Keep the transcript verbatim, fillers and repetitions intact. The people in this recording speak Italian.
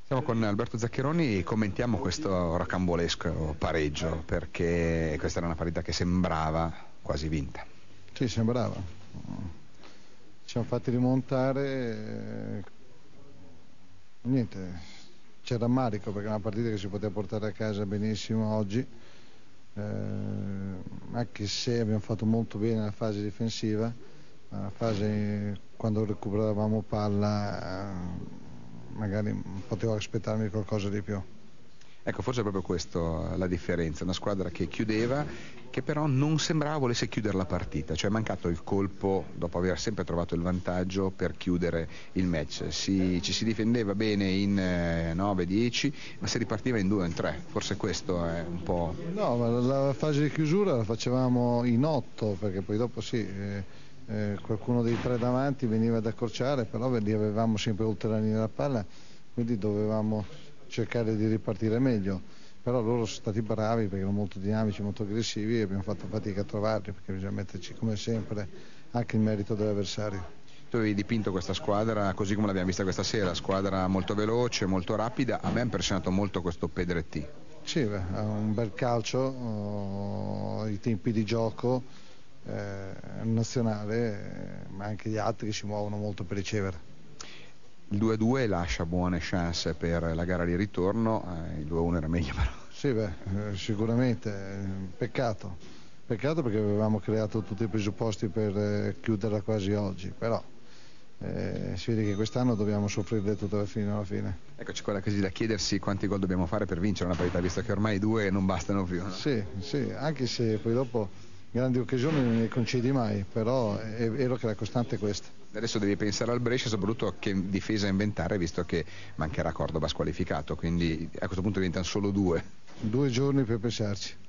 Siamo con Alberto Zaccheroni e commentiamo questo rocambolesco pareggio, perché questa era una partita che sembrava quasi vinta. Sì, sembrava. Ci siamo fatti rimontare, eh, niente, c'è rammarico perché è una partita che si poteva portare a casa benissimo oggi, eh, anche se abbiamo fatto molto bene la fase difensiva, la fase quando recuperavamo palla eh, magari potevo aspettarmi qualcosa di più. Ecco, forse è proprio questo la differenza, una squadra che chiudeva, che però non sembrava volesse chiudere la partita, cioè è mancato il colpo dopo aver sempre trovato il vantaggio per chiudere il match. Si, ci si difendeva bene in eh, nove dieci, ma si ripartiva in due o in tre, forse questo è un po'... No, ma la fase di chiusura la facevamo in otto, perché poi dopo sì, eh, eh, qualcuno dei tre davanti veniva ad accorciare, però li avevamo sempre oltre la linea della palla, quindi dovevamo cercare di ripartire meglio. Però loro sono stati bravi perché erano molto dinamici, molto aggressivi e abbiamo fatto fatica a trovarli, perché bisogna metterci come sempre anche il merito dell'avversario. Tu avevi dipinto questa squadra così come l'abbiamo vista questa sera, squadra molto veloce, molto rapida. A me ha impressionato molto questo Pedretti. Sì, beh, ha un bel calcio, oh, i tempi di gioco eh, nazionale, eh, ma anche gli altri che si muovono molto per ricevere. Il due a due lascia buone chance per la gara di ritorno, eh, il due a uno era meglio però. Sì, beh, eh, sicuramente, eh, peccato, peccato perché avevamo creato tutti i presupposti per eh, chiuderla quasi oggi, però eh, si vede che quest'anno dobbiamo soffrirle tutte fino alla fine. Ecco, c'è quella così da chiedersi quanti gol dobbiamo fare per vincere una parità, visto che ormai due non bastano più. No? Sì, sì, anche se poi dopo grandi occasioni non ne concedi mai, però è vero che la costante è questa. Adesso devi pensare al Brescia, soprattutto a che difesa inventare, visto che mancherà Cordoba squalificato, quindi a questo punto diventano solo due. Due giorni per pensarci.